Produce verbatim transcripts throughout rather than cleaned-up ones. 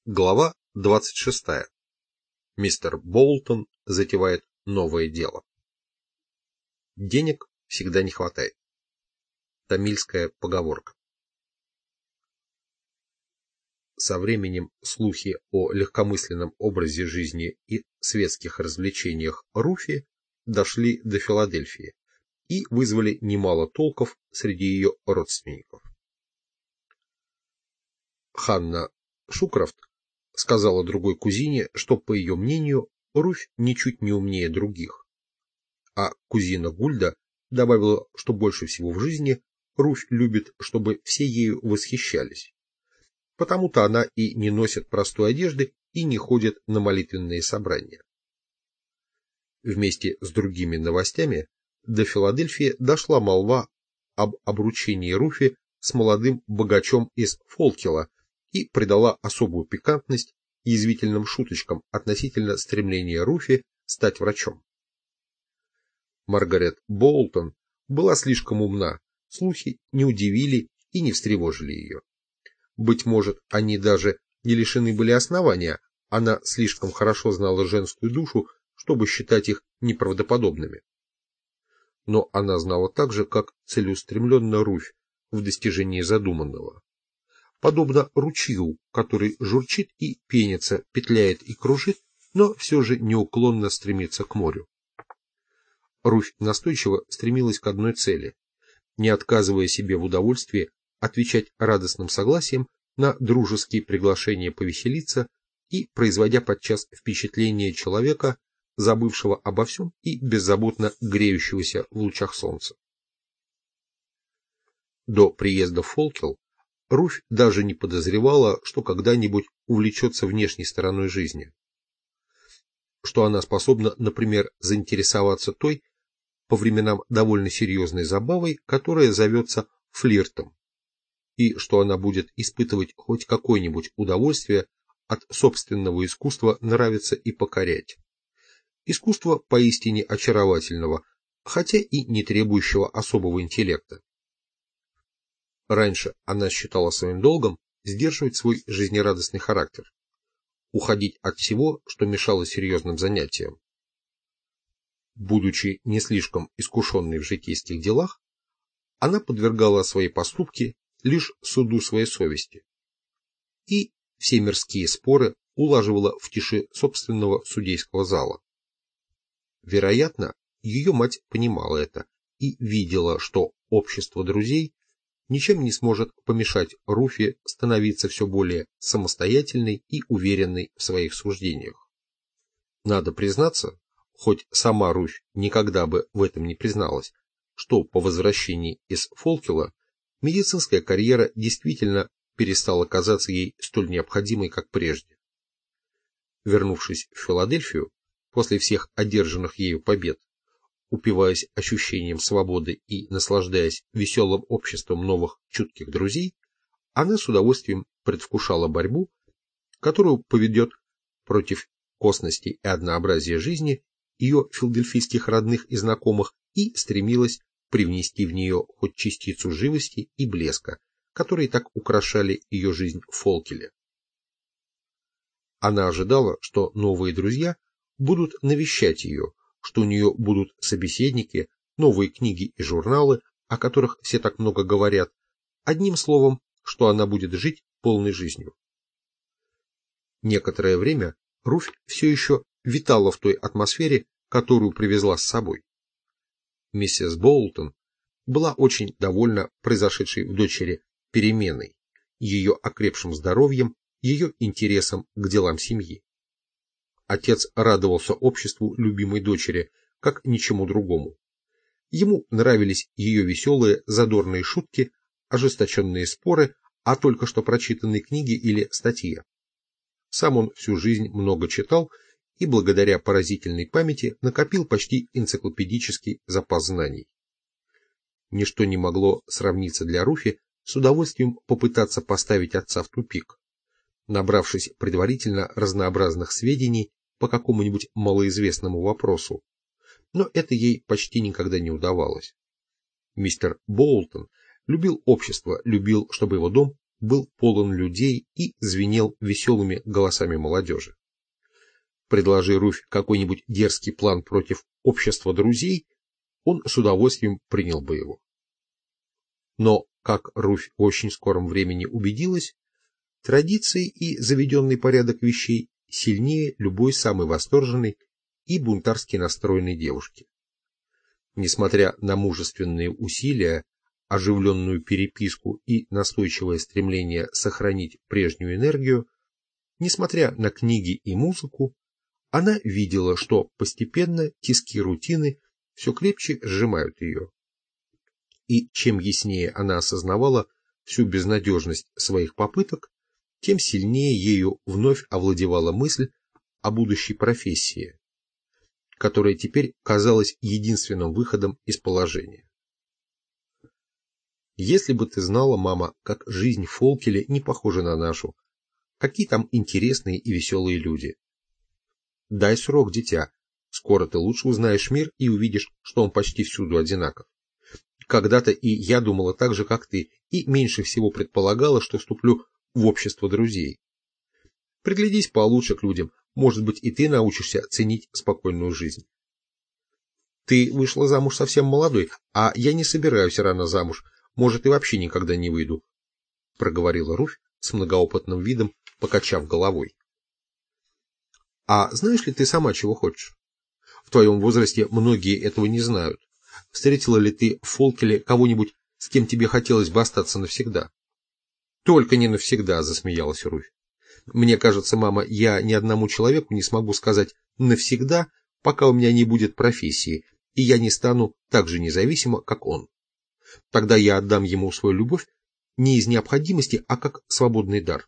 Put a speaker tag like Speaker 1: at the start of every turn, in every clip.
Speaker 1: Глава двадцать шестая. Мистер Боултон затевает новое дело. Денег всегда не хватает. Тамильская поговорка. Со временем слухи о легкомысленном образе жизни и светских развлечениях Руфи дошли до Филадельфии и вызвали немало толков среди ее родственников. Ханна Шукрафт сказала другой кузине, что, по ее мнению, Руфь ничуть не умнее других. А кузина Гульда добавила, что больше всего в жизни Руфь любит, чтобы все ею восхищались. Потому-то она и не носит простой одежды и не ходит на молитвенные собрания. Вместе с другими новостями до Филадельфии дошла молва об обручении Руфи с молодым богачом из Фолкела и придала особую пикантность язвительным шуточкам относительно стремления Руфи стать врачом. Маргарет Боултон была слишком умна, слухи не удивили и не встревожили ее. Быть может, они даже не лишены были основания, она слишком хорошо знала женскую душу, чтобы считать их неправдоподобными. Но она знала так же, как целеустремленно Руфь в достижении задуманного. Подобно ручью, который журчит и пенится, петляет и кружит, но все же неуклонно стремится к морю. Руфь настойчиво стремилась к одной цели, не отказывая себе в удовольствии отвечать радостным согласием на дружеские приглашения повеселиться и производя подчас впечатление человека, забывшего обо всем и беззаботно греющегося в лучах солнца. До приезда в Фолкел Руфь даже не подозревала, что когда-нибудь увлечется внешней стороной жизни. Что она способна, например, заинтересоваться той, по временам довольно серьезной забавой, которая зовется флиртом, и что она будет испытывать хоть какое-нибудь удовольствие от собственного искусства нравиться и покорять. Искусство поистине очаровательного, хотя и не требующего особого интеллекта. Раньше она считала своим долгом сдерживать свой жизнерадостный характер, уходить от всего, что мешало серьезным занятиям. Будучи не слишком искушенной в житейских делах, она подвергала свои поступки лишь суду своей совести и все мирские споры улаживала в тиши собственного судейского зала. Вероятно, ее мать понимала это и видела, что общество друзей ничем не сможет помешать Руфи становиться все более самостоятельной и уверенной в своих суждениях. Надо признаться, хоть сама Руфь никогда бы в этом не призналась, что по возвращении из Фолкела медицинская карьера действительно перестала казаться ей столь необходимой, как прежде. Вернувшись в Филадельфию, после всех одержанных ею побед, упиваясь ощущением свободы и наслаждаясь веселым обществом новых чутких друзей, она с удовольствием предвкушала борьбу, которую поведет против косности и однообразия жизни ее филадельфийских родных и знакомых и стремилась привнести в нее хоть частицу живости и блеска, которые так украшали ее жизнь в Фолкеле. Она ожидала, что новые друзья будут навещать ее, что у нее будут собеседники, новые книги и журналы, о которых все так много говорят, одним словом, что она будет жить полной жизнью. Некоторое время Руфь все еще витала в той атмосфере, которую привезла с собой. Миссис Боултон была очень довольна произошедшей в дочери переменой, ее окрепшим здоровьем, ее интересом к делам семьи. Отец радовался обществу любимой дочери, как ничему другому. Ему нравились ее веселые, задорные шутки, ожесточенные споры о только что прочитанной книге или статье. Сам он всю жизнь много читал и благодаря поразительной памяти накопил почти энциклопедический запас знаний. Ничто не могло сравниться для Руфи с удовольствием попытаться поставить отца в тупик, набравшись предварительно разнообразных сведений по какому-нибудь малоизвестному вопросу, но это ей почти никогда не удавалось. Мистер Боултон любил общество, любил, чтобы его дом был полон людей и звенел веселыми голосами молодежи. Предложи Руфь какой-нибудь дерзкий план против общества друзей, он с удовольствием принял бы его. Но, как Руфь в очень скором времени убедилась, традиции и заведенный порядок вещей сильнее любой самой восторженной и бунтарски настроенной девушки. Несмотря на мужественные усилия, оживленную переписку и настойчивое стремление сохранить прежнюю энергию, несмотря на книги и музыку, она видела, что постепенно тиски рутины все крепче сжимают ее. И чем яснее она осознавала всю безнадежность своих попыток, тем сильнее ею вновь овладевала мысль о будущей профессии, которая теперь казалась единственным выходом из положения. Если бы ты знала, мама, как жизнь в Фолкеле не похожа на нашу, какие там интересные и веселые люди. Дай срок, дитя, скоро ты лучше узнаешь мир и увидишь, что он почти всюду одинаков. Когда-то и я думала так же, как ты, и меньше всего предполагала, что вступлю в общество друзей. Приглядись получше к людям, может быть, и ты научишься ценить спокойную жизнь. Ты вышла замуж совсем молодой, а я не собираюсь рано замуж, может, и вообще никогда не выйду, — проговорила Руфь с многоопытным видом, покачав головой. А знаешь ли ты сама, чего хочешь? В твоем возрасте многие этого не знают. Встретила ли ты в Фолкеле кого-нибудь, с кем тебе хотелось бы остаться навсегда? Только не навсегда, — засмеялась Руфь. Мне кажется, мама, я ни одному человеку не смогу сказать навсегда, пока у меня не будет профессии, и я не стану так же независима, как он. Тогда я отдам ему свою любовь не из необходимости, а как свободный дар.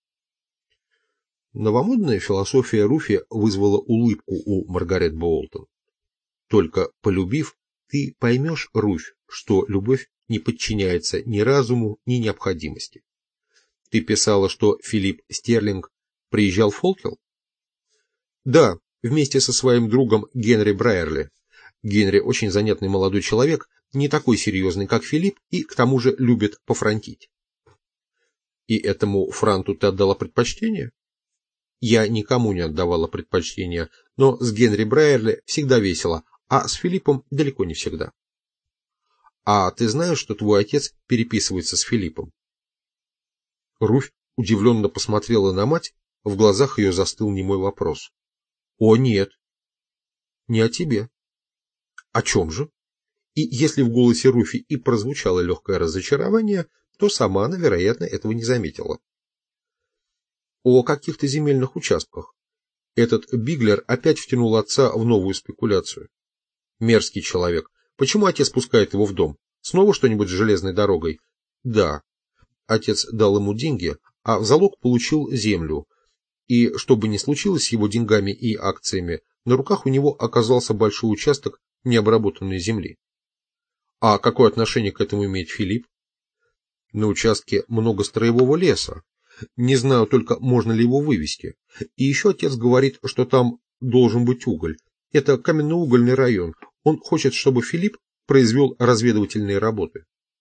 Speaker 1: Новомодная философия Руфи вызвала улыбку у Маргарет Боултон. Только полюбив, ты поймешь, Руфь, что любовь не подчиняется ни разуму, ни необходимости. Ты писала, что Филипп Стерлинг приезжал в Фолкел? Да, вместе со своим другом Генри Брайерли. Генри очень занятный молодой человек, не такой серьезный, как Филипп, и к тому же любит пофрантить. И этому франту ты отдала предпочтение? Я никому не отдавала предпочтения, но с Генри Брайерли всегда весело, а с Филиппом далеко не всегда. А ты знаешь, что твой отец переписывается с Филиппом? Руфь удивленно посмотрела на мать, в глазах ее застыл немой вопрос. О, нет. Не о тебе. О чем же? И если в голосе Руфи и прозвучало легкое разочарование, то сама она, вероятно, этого не заметила. О каких-то земельных участках. Этот Биглер опять втянул отца в новую спекуляцию. Мерзкий человек. Почему отец пускает его в дом? Снова что-нибудь с железной дорогой? Да. Отец дал ему деньги, а в залог получил землю. И что бы ни случилось с его деньгами и акциями, на руках у него оказался большой участок необработанной земли. А какое отношение к этому имеет Филипп? На участке много строевого леса. Не знаю только, можно ли его вывести. И еще отец говорит, что там должен быть уголь. Это каменноугольный район. Он хочет, чтобы Филипп произвел разведывательные работы.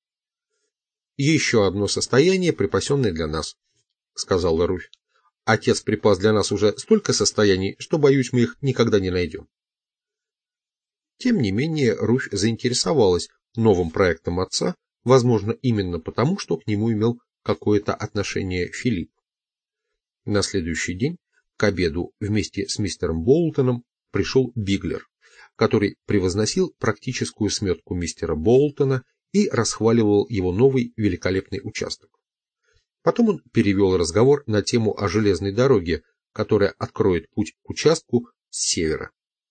Speaker 1: Еще одно состояние, припасенное для нас, сказала Руфь. Отец припас для нас уже столько состояний, что, боюсь, мы их никогда не найдем. Тем не менее, Руфь заинтересовалась новым проектом отца, возможно, именно потому, что к нему имел какое-то отношение Филипп. На следующий день к обеду вместе с мистером Боултоном пришел Биглер, который превозносил практическую сметку мистера Боултона и расхваливал его новый великолепный участок. Потом он перевел разговор на тему о железной дороге, которая откроет путь к участку с севера.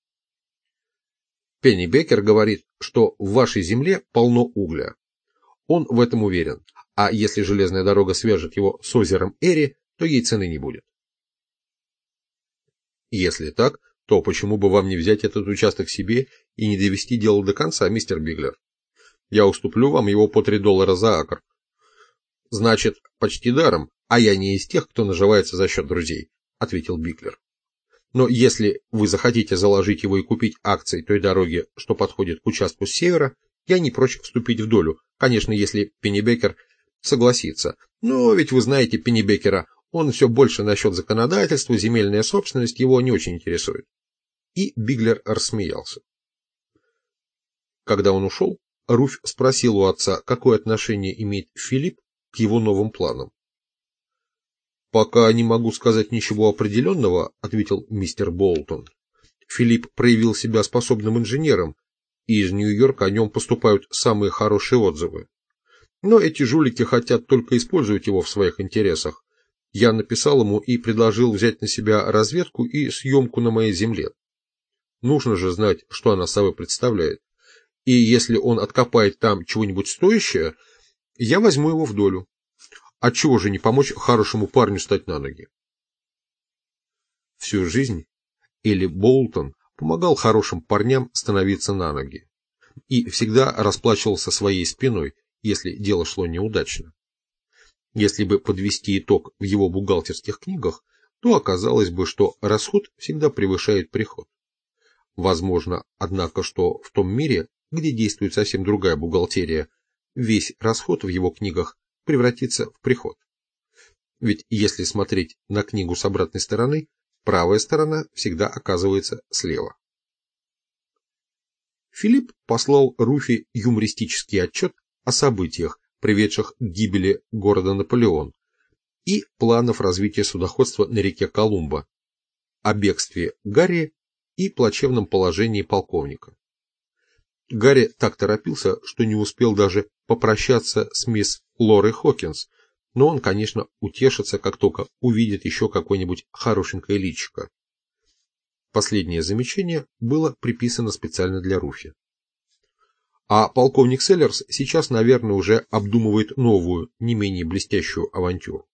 Speaker 1: Пенни Беккер говорит, что в вашей земле полно угля. Он в этом уверен, а если железная дорога свяжет его с озером Эри, то ей цены не будет. Если так, то почему бы вам не взять этот участок себе и не довести дело до конца, мистер Биглер? Я уступлю вам его по три доллара за акр. Значит, почти даром, а я не из тех, кто наживается за счет друзей, ответил Биглер. Но если вы захотите заложить его и купить акции той дороги, что подходит к участку с севера, я не прочь вступить в долю, конечно, если Пенни Беккер согласится, Но ведь вы знаете Пеннибекера, он все больше насчет законодательства, земельная собственность его не очень интересует. И Биглер рассмеялся. Когда он ушел, Руфь спросил у отца, какое отношение имеет Филипп к его новым планам. «Пока не могу сказать ничего определенного», — ответил мистер Болтон. «Филипп проявил себя способным инженером, и из Нью-Йорка о нем поступают самые хорошие отзывы. Но эти жулики хотят только использовать его в своих интересах. Я написал ему и предложил взять на себя разведку и съемку на моей земле. Нужно же знать, что она собой представляет. И если он откопает там чего-нибудь стоящее, я возьму его в долю. Отчего же не помочь хорошему парню стать на ноги?» Всю жизнь Эли Болтон помогал хорошим парням становиться на ноги и всегда расплачивался своей спиной, если дело шло неудачно. Если бы подвести итог в его бухгалтерских книгах, то оказалось бы, что расход всегда превышает приход. Возможно, однако, что в том мире, где действует совсем другая бухгалтерия, весь расход в его книгах превратится в приход. Ведь если смотреть на книгу с обратной стороны, правая сторона всегда оказывается слева. Филипп послал Руфи юмористический отчет о событиях, приведших к гибели города Наполеон, и планов развития судоходства на реке Колумба, о бегстве Гарри и плачевном положении полковника. Гарри так торопился, что не успел даже попрощаться с мисс Лорой Хокинс, но он, конечно, утешится, как только увидит еще какое-нибудь хорошенькое личико. Последнее замечание было приписано специально для Руфи. А полковник Селлерс сейчас, наверное, уже обдумывает новую, не менее блестящую авантюру.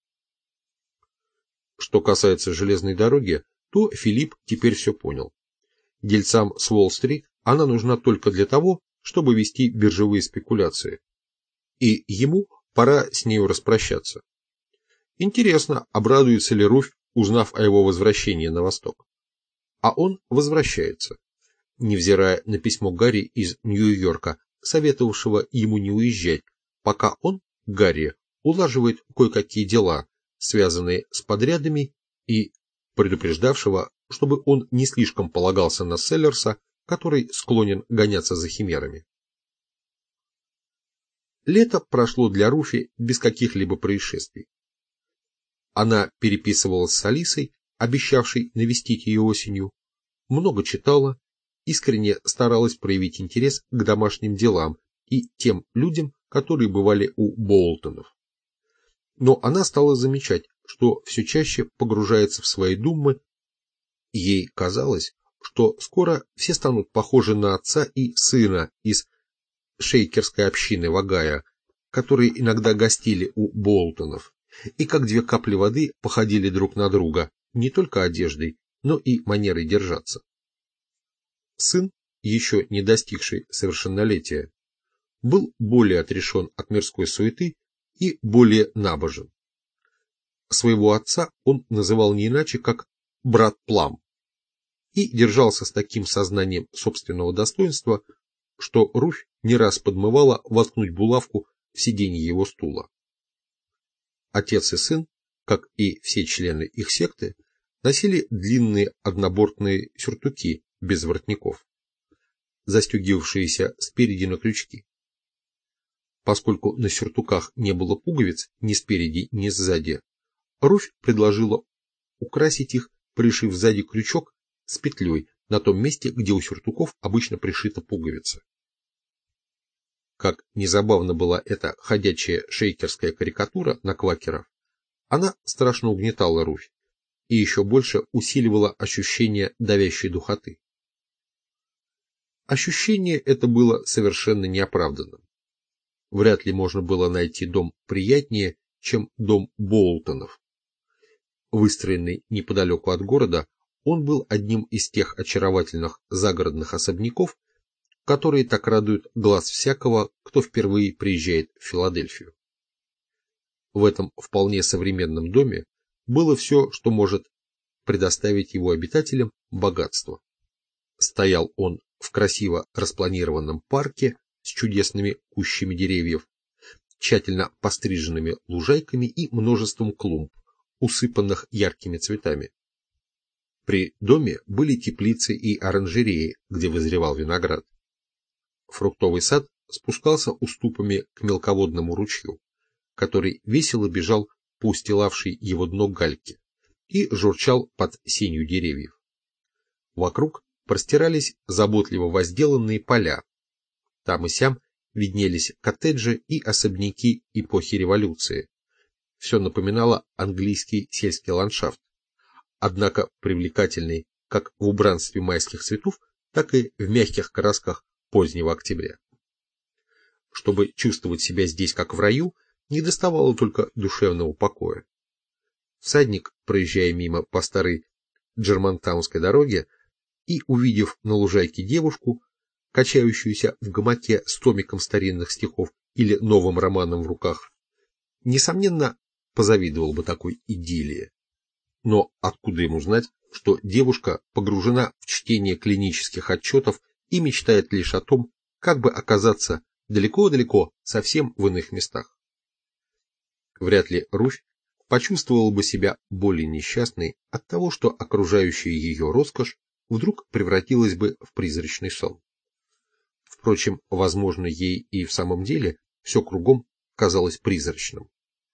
Speaker 1: Что касается железной дороги, то Филипп теперь все понял. Дельцам с Уолл-стрит она нужна только для того, чтобы вести биржевые спекуляции. И ему пора с нею распрощаться. Интересно, обрадуется ли Руфь, узнав о его возвращении на восток. А он возвращается, невзирая на письмо Гарри из Нью-Йорка, советовавшего ему не уезжать, пока он, Гарри, улаживает кое-какие дела, связанные с подрядами, и предупреждавшего, чтобы он не слишком полагался на Селлерса, который склонен гоняться за химерами. Лето прошло для Руфи без каких-либо происшествий. Она переписывалась с Алисой, обещавшей навестить ее осенью, много читала, искренне старалась проявить интерес к домашним делам и тем людям, которые бывали у Болтонов. Но она стала замечать, что все чаще погружается в свои думы. Ей казалось, что скоро все станут похожи на отца и сына из шейкерской общины в Огайо, которые иногда гостили у Болтонов, и как две капли воды походили друг на друга не только одеждой, но и манерой держаться. Сын, еще не достигший совершеннолетия, был более отрешен от мирской суеты и более набожен. Своего отца он называл не иначе, как брат Плам, и держался с таким сознанием собственного достоинства, что Руфь не раз подмывала воткнуть булавку в сиденье его стула. Отец и сын, как и все члены их секты, носили длинные однобортные сюртуки без воротников, застегивавшиеся спереди на крючки. Поскольку на сюртуках не было пуговиц ни спереди, ни сзади, Руфь предложила украсить их, пришив сзади крючок с петлей на том месте, где у сюртуков обычно пришита пуговица. Как незабавно была эта ходячая шейкерская карикатура на квакеров, она страшно угнетала Руфь и еще больше усиливала ощущение давящей духоты. Ощущение это было совершенно неоправданным. Вряд ли можно было найти дом приятнее, чем дом Болтонов. Выстроенный неподалеку от города, он был одним из тех очаровательных загородных особняков, которые так радуют глаз всякого, кто впервые приезжает в Филадельфию. В этом вполне современном доме было все, что может предоставить его обитателям богатство. Стоял он в красиво распланированном парке с чудесными кущами деревьев. тщательно постриженными лужайками и множеством клумб, усыпанных яркими цветами. При доме были теплицы и оранжереи, где вызревал виноград. Фруктовый сад спускался уступами к мелководному ручью, который весело бежал по устилавшей его дно гальке и журчал под сенью деревьев. Вокруг простирались заботливо возделанные поля. Там и сям виднелись коттеджи и особняки эпохи революции. Все напоминало английский сельский ландшафт, однако привлекательный как в убранстве майских цветов, так и в мягких красках позднего октября. Чтобы чувствовать себя здесь как в раю, недоставало только душевного покоя. Всадник, проезжая мимо по старой Джермантаунской дороге и увидев на лужайке девушку, качающуюся в гамаке с томиком старинных стихов или новым романом в руках, несомненно, позавидовал бы такой идиллии. Но откуда ему знать, что девушка погружена в чтение клинических отчетов и мечтает лишь о том, как бы оказаться далеко-далеко, совсем в иных местах? Вряд ли Руфь почувствовала бы себя более несчастной от того, что окружающая ее роскошь вдруг превратилась бы в призрачный сон. Впрочем, возможно, ей и в самом деле все кругом казалось призрачным.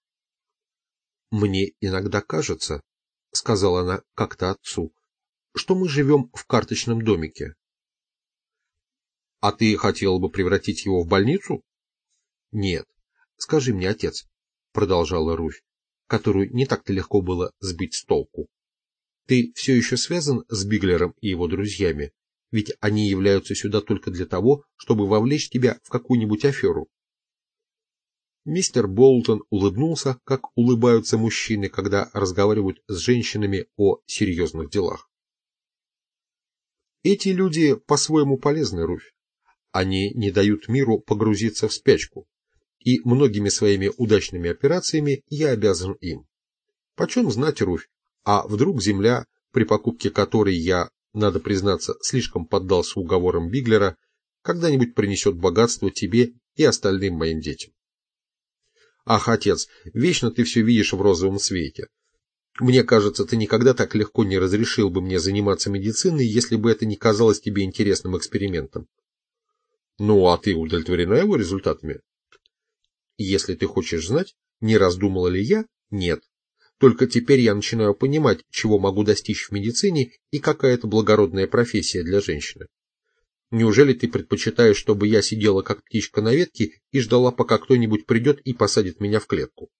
Speaker 1: «Мне иногда кажется, — сказала она как-то отцу, — что мы живем в карточном домике». «А ты хотела бы превратить его в больницу?» «Нет. Скажи мне, отец, — продолжала Руфь, которую не так-то легко было сбить с толку, — ты все еще связан с Биглером и его друзьями, ведь они являются сюда только для того, чтобы вовлечь тебя в какую-нибудь аферу». Мистер Болтон улыбнулся, как улыбаются мужчины, когда разговаривают с женщинами о серьезных делах. «Эти люди по-своему полезны, Руфь. Они не дают миру погрузиться в спячку, и многими своими удачными операциями я обязан им. Почем знать, Руфь, а вдруг земля, при покупке которой я, надо признаться, слишком поддался уговорам Биглера, когда-нибудь принесет богатство тебе и остальным моим детям. Ах, отец, вечно ты все видишь в розовом свете. Мне кажется, ты никогда так легко не разрешил бы мне заниматься медициной, если бы это не казалось тебе интересным экспериментом. Ну, а ты удовлетворена его результатами? Если ты хочешь знать, не раздумала ли я, нет. Только теперь я начинаю понимать, чего могу достичь в медицине и какая это благородная профессия для женщины. Неужели ты предпочитаешь, чтобы я сидела как птичка на ветке и ждала, пока кто-нибудь придет и посадит меня в клетку?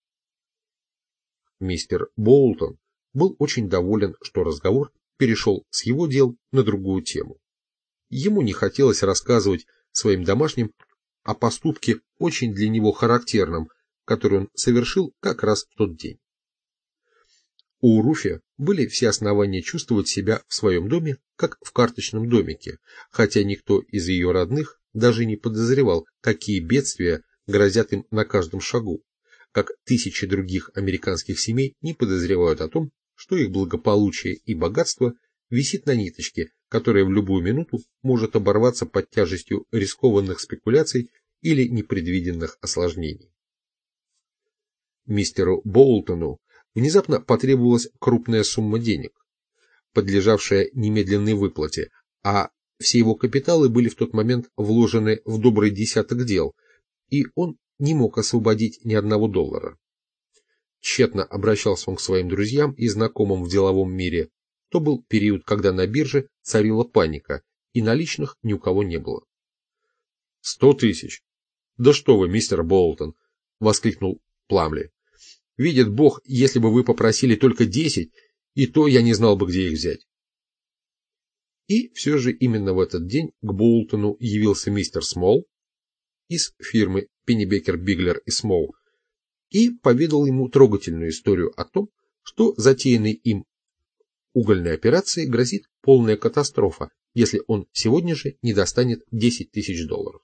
Speaker 1: Мистер Болтон был очень доволен, что разговор перешел с его дел на другую тему. Ему не хотелось рассказывать своим домашним о поступке, очень для него характерном, который он совершил как раз в тот день. У Руфи были все основания чувствовать себя в своем доме, как в карточном домике, хотя никто из ее родных даже не подозревал, какие бедствия грозят им на каждом шагу, как тысячи других американских семей не подозревают о том, что их благополучие и богатство висит на ниточке, которая в любую минуту может оборваться под тяжестью рискованных спекуляций или непредвиденных осложнений. Мистеру Болтону внезапно потребовалась крупная сумма денег, подлежавшая немедленной выплате, а все его капиталы были в тот момент вложены в добрый десяток дел, и он не мог освободить ни одного доллара. Тщетно обращался он к своим друзьям и знакомым в деловом мире. То был период, когда на бирже царила паника, и наличных ни у кого не было. «Сто тысяч! Да что вы, мистер Болтон!» — воскликнул Пламли. «Видит Бог, если бы вы попросили только десять, и то я не знал бы, где их взять». И все же именно в этот день к Болтону явился мистер Смол из фирмы Пеннибекер, Биглер и Смол и поведал ему трогательную историю о том, что затеянной им угольной операции грозит полная катастрофа, если он сегодня же не достанет десять тысяч долларов.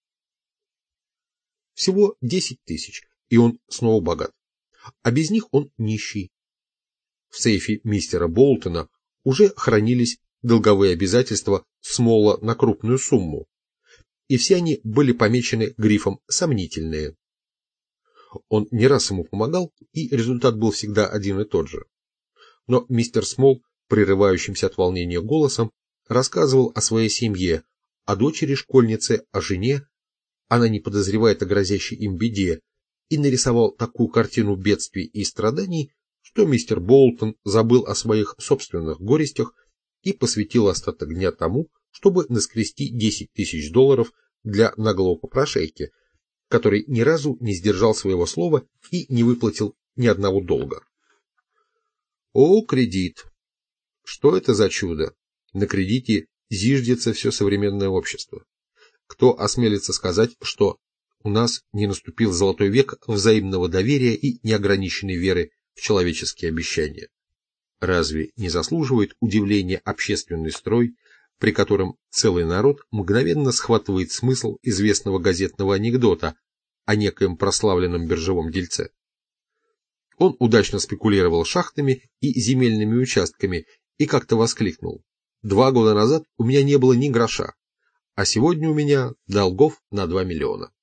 Speaker 1: Всего десять тысяч, и он снова богат, а без них он нищий. В сейфе мистера Болтона уже хранились долговые обязательства Смола на крупную сумму, и все они были помечены грифом «сомнительные». Он не раз ему помогал, и результат был всегда один и тот же. Но мистер Смол, прерывающимся от волнения голосом, рассказывал о своей семье, о дочери-школьнице, о жене, она не подозревает о грозящей им беде, и нарисовал такую картину бедствий и страданий, что мистер Болтон забыл о своих собственных горестях и посвятил остаток дня тому, чтобы наскрести десять тысяч долларов для наглого попрошайки, который ни разу не сдержал своего слова и не выплатил ни одного долга. О, кредит! Что это за чудо? На кредите зиждется все современное общество. Кто осмелится сказать, что у нас не наступил золотой век взаимного доверия и неограниченной веры в человеческие обещания? Разве не заслуживает удивления общественный строй, при котором целый народ мгновенно схватывает смысл известного газетного анекдота о некоем прославленном биржевом дельце? Он удачно спекулировал шахтами и земельными участками и как-то воскликнул: «Два года назад у меня не было ни гроша, а сегодня у меня долгов на два миллиона».